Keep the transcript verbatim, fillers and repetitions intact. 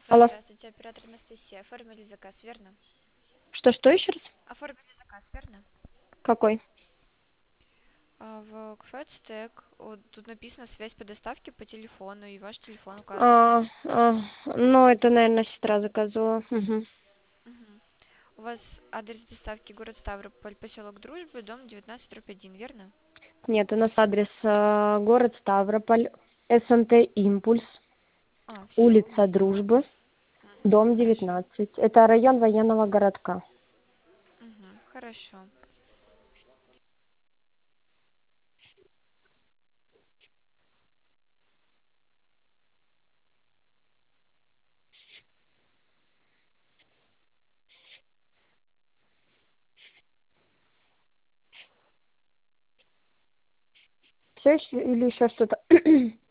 Алло, Здравствуйте, оператор Анастасия. Оформили заказ, верно? что-что еще раз? Оформили заказ, верно? Какой? А, В кафе вот тут написано связь по доставке по телефону, и ваш телефон указан. А, а, ну, это, наверное, сестра заказывала. Мгм. Мгм. У вас адрес доставки город Ставрополь, поселок Дружбы, дом девятнадцать, дробь один, верно? Нет, у нас адрес а, город Ставрополь, СНТ «Импульс», А, все. улица Дружбы, Угу, дом хорошо. девятнадцать. Это район военного городка. Угу, хорошо. Все еще или еще что-то?